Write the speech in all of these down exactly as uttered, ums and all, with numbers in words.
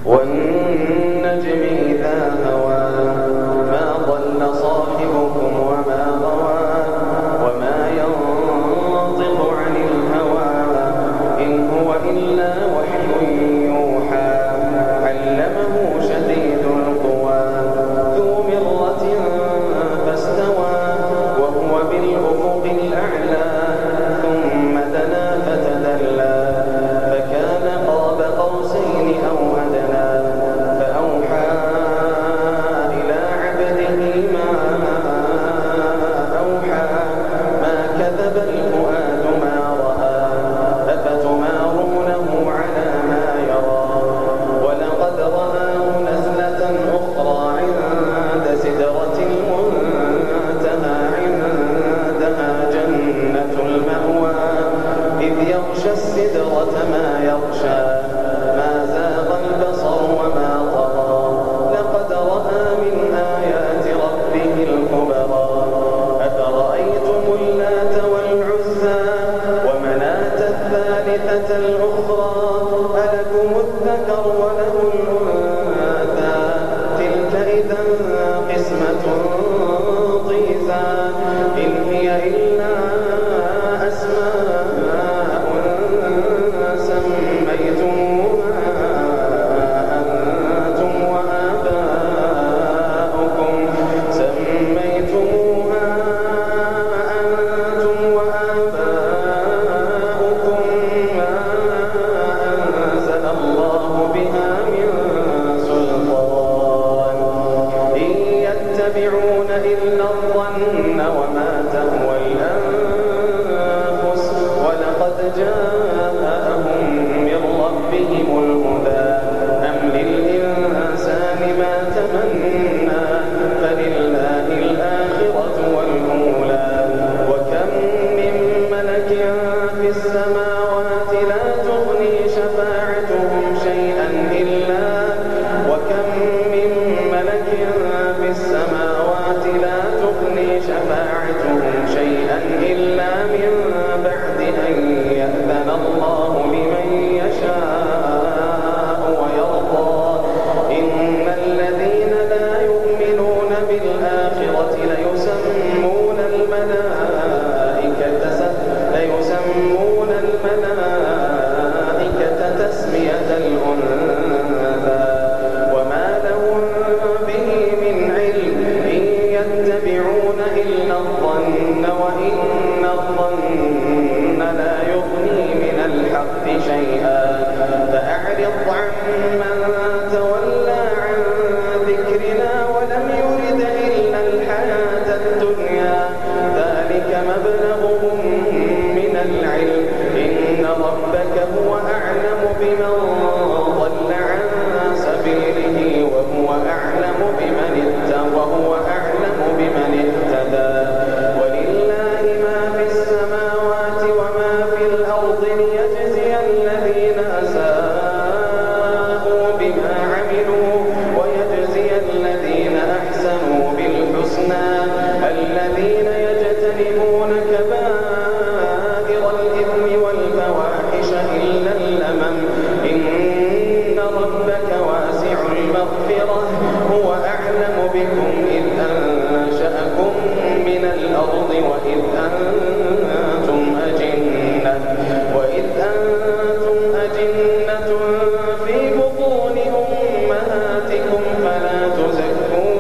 والنجم إذا هوى ما ضل صاحبكم وما غوى وما ينطق عن الهوى إن هو إلا وحي يوحى علمه شديد القوى ذو مرة فاستوى وهو بالأفق الأعلى ثم دنا فتدلى فكان قاب قوسين أو أدنى فأوحى إلى عبده ما أوحى ما كذب الفؤاد ما رأى أفتمارونه على ما يرى ولقد رآه نزلة أخرى عند سدرة المنتهى عندها جنة المأوى إذ يغشى السدرة ما يغشى ما زاغ البصر وما طغى لقد رأى من آيات ربه الكبرى أفرأيتم اللات والعزى ومناة الثالثة الأخرى ألكم الذكر وله الأنثى تلك إذا قسمة ضيزى إن هي إلا أسماء سميتموها أنتم وآباؤكم سميتموها أنتم وآباؤكم ما أنزل الله بها من سلطان إن يتبعون إلا الظن وما تهوى الأنفس ولقد جاءهم من ربهم الهدى أم للإنسان ما تمنى فلله الآخرة والأولى وكم من ملك في السماوات لا تغني شفاعتهم شيئا إلا وكم من ملك في السماوات لا تغني شفاعتهم شيئا إلا من بعد أن يأذن الله لمن يشاء ويرضى إن الذين لا يؤمنون بالآخرة ليسمون الملائكة ليسمون الملائكة تسمية الأنثى وما لهم به من علم إن يتبعون إلا الظن وإن الظن لا يغني من الحق شيئا فأعرض عمن تولى عن ذكرنا ولم يرد إلا الحياة الدنيا ذلك مبلغهم من العلم إن ربك هو أعلم بمن ضل عن سبيله وهو أعلم بمن اتقى وهو أعلم بمن اهتدى ولله ما في السماوات وما في الأرض ليجزي الذين أساءوا بما عملوا ويجزي الذين أحسنوا بالحسنى الذين يجتنبون كبائر الإثم والفواحش إلا اللمم إن ربك واسع المغفرة هو أعلم بكم إذ أنشأكم من الأرض وإذ أنتم أجنة وإذ أنتم أجنة في بطون أمهاتكم فلا تزكوا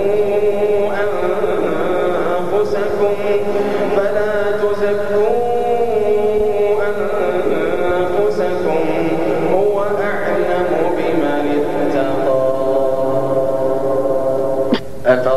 أنفسكم فلا تزكوا أنفسكم هو أعلم بمن اتقى